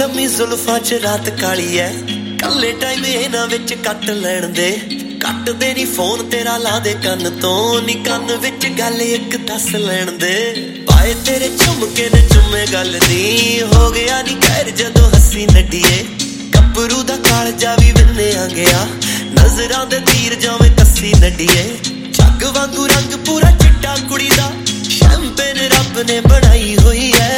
लम्मी जुल्फां च रात काली है कल्ले टाइम इन्हां विच कट लैण दे कट दे नी फोन तेरा ला दे कन्न तो नी कन्न विच गल एक दस लैण दे पाए तेरे झुमके ने चुमे गल नी हो गया नी खैर जदों हसी नड्डीए कपरू दा कालजा भी विन्ने आ गया नजरां दे तीर जावें कस्सी नड्डीए जग वांगू रंग पूरा चिट्टा कुड़ी दा शैंपेन रब ने बनाई हुई है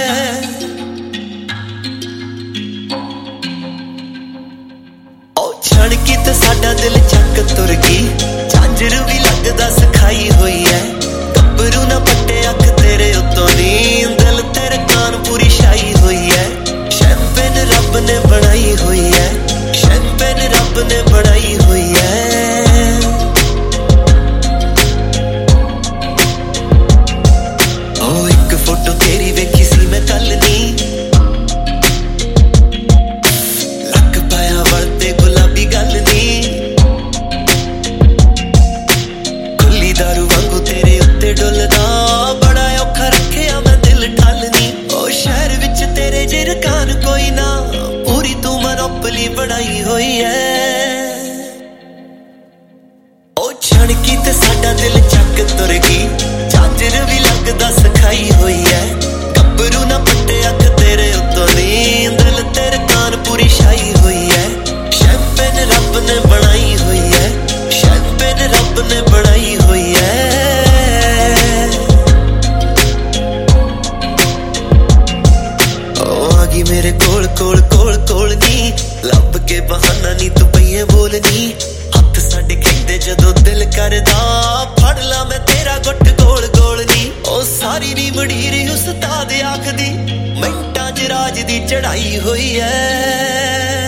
छणकी ते साडा दिल चक तुर गई झांझर भी लगदा सिखाई हुई है गब्बरू ना पट्टे अख तेरे उत्तों नी दिल तेरे कान पूरी छाई हुई है शैंपेन रब ने बनाई हुई है शैंपेन रब ने बनाई हुई है ओ एक फोटो तेरी वेखी सी मैं कल नी गल नी खुली दारू वांगू तेरे उत्ते डुलदा बड़ा औखा रखिया मैं दिल ठालनी ओ शहर विच तेरे जिरकान कोई ना पूरी तू मनोपली बनाई हुई है ओ छणकी ते साडा दिल चक तुर गई झांझर भी लगदा सिखाई हुई है गब्बरू ना पट्टे अख तेरे उत्तों नी दिल तेरे कान पूरी छाई हुई है शैंपेन रब ने बनाई हुई है शैंपेन रब ने बनाई हुई है ओ आगी मेरे कोल कोल कोल कोल नी लब के बहाना नी तू पईए बोलनी हथ साडे कहंदे जदों दिल करदा फड़ ला मैं तेरा गुट गोल गोल नी ओ सारी नी मड़ीरी उस्ताद आखदी मिंटां च राज दी चढ़ाई हुई है